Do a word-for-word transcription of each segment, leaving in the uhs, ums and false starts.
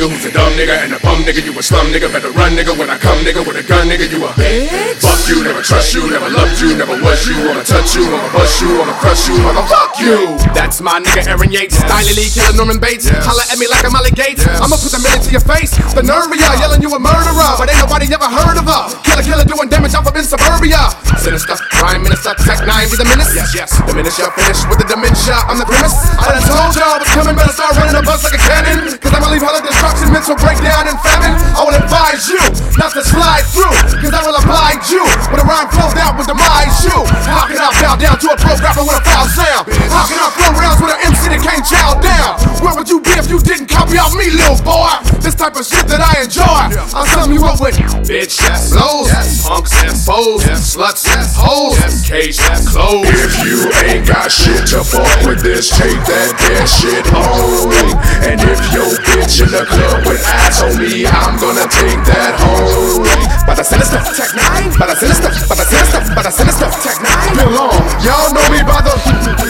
nigga who's a dumb nigga and a bum nigga. You a slum nigga, better run nigga. When I come nigga with a gun nigga, you a bitch. Fuck you, never trust you, never loved you, never was you. I'ma touch you, I'ma bust you, I'ma crush you, I'ma fuck you. That's my nigga Aaron Yates, yes. Styling Lee, killer Norman Bates, yes. Holla at me like I'm Molly Gates, yes. I'ma put the million to your face. The nerve of ya, yelling you a murderer, but ain't nobody ever heard of her. Killer, killer doing damage off up in suburbia. Sinister, Prime Minister, Tech nine be the menace. Yes, yes, diminish ya, finish with the dementia. I'm the premise. I done told y'all what's coming, better start running a bus like a cannon. Cause I'ma leave hella destruction, mental breakdown and famine. I will advise you not to slide through, cause I will oblige you. When a rhyme flows out with demise you. How can I bow down to a pro rapper with a foul sound? How can I throw rounds with an M C that can't chow down? Where would you be if you didn't copy off me, little boy? This type of shit that I enjoy. I'll sum you up with bitch, yes, blows, yes, punks, yes, foes, yes, sluts, yes, hoes, yes, cage, yes, clothes. If you ain't got shit to fuck with this, take that dead shit home. And if your bitch in the club with ass on me, I'm gonna take that home. By the sinister, Tech nine, by the sinister, by the sinister, by the sinister, Tech nine. Been long, y'all know me by the.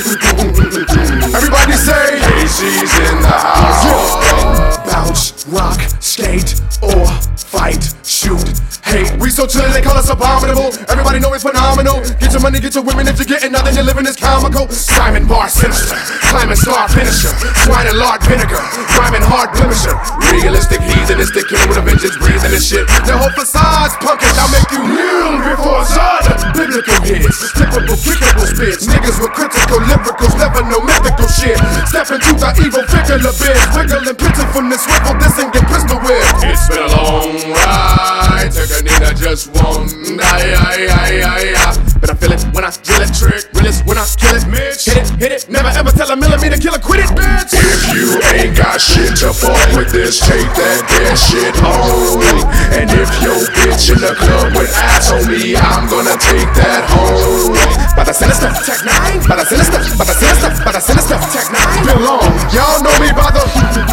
Everybody say, K C's in the house. Bounce, rock, skate, or fight, shoot, hate. We so chill, they call us abominable. Everybody know it's phenomenal. Get your money, get your women. If you're getting nothing, you're living is comical. Simon Bar sinister, climbing star finisher, swine and lard vinegar, rhyming hard blemisher. Realistic, heathenistic, killing with a vengeance, breathing this shit. The whole facade's punkish, I'll make you kneel before Zod. Biblical hits, typical, kickable spits. Niggas with critical lyricals, never no mythical shit. Step into the evil figure biz, wiggling pitching from the swivel, this and get pistol whipped. It's been a long ride, take a Nina, just one die, I, I, I, I. But I feel it when I drill it, trick, realist when I kill it, bitch. Hit it, hit it, never ever tell a millimeter killer, quit it, bitch. If you ain't got shit to fuck with this, take that dead shit home. And if your bitch in the club with ass on me, I'm gonna take that home. By the sinister, Tech nine, by the sinister, by the sinister, by the sinister, Tech nine. Been long, y'all know me by the.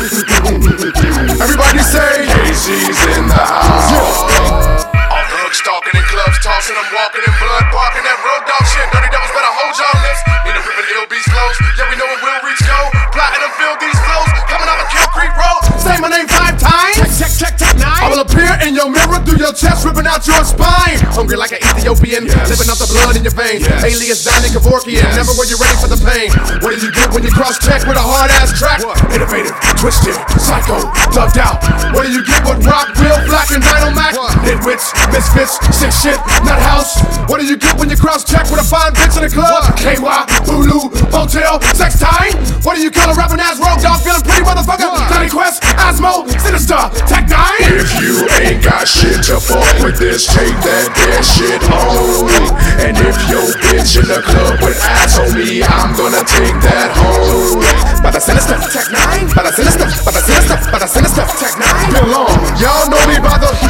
Everybody say, K C's in the house. All the hooks talking in clubs, tossing them, walking in blood, barking that road dog shit. Dirty devils better hold y'all lips. Need a ripping ill beast flows. Yeah, we know it will reach go. Plotting and fill these flows. Coming off a Kill Creek road. Say my name five times. Check, check, check, check nine. I will appear in your mirror through your chest, ripping out your spine. Hungry like an Ethiopian, yes. Living out the blood in your veins. Yes. Alias Donnie Kevorkian, yes. Never were you ready for the pain. What do you get when you cross check with a hard ass track? What? Innovative, twisted, psycho, thugged out. What do you get with rock, Will, Black, and Dynamax? Nitwits, misfits, sick shit, nut house. What do you get when you cross check with a fine bitch in the club? What? K Y, Hulu, Hotel, Sex Time. What do you call a rapping ass road dog feeling pretty motherfucker? Johnny Quest, Asmo, Sinister, Tech nine. If you ain't got shit to fuck with this, take that dead shit home. And if your bitch in the club with ass on me, I'm gonna take that home. By the sinister, Tech nine, by the sinister, by the sinister, by the sinister, Tech nine. Been long, y'all know me by the.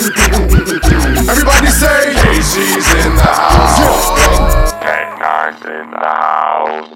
Everybody say, K C's in the house. Tech nine's in the house.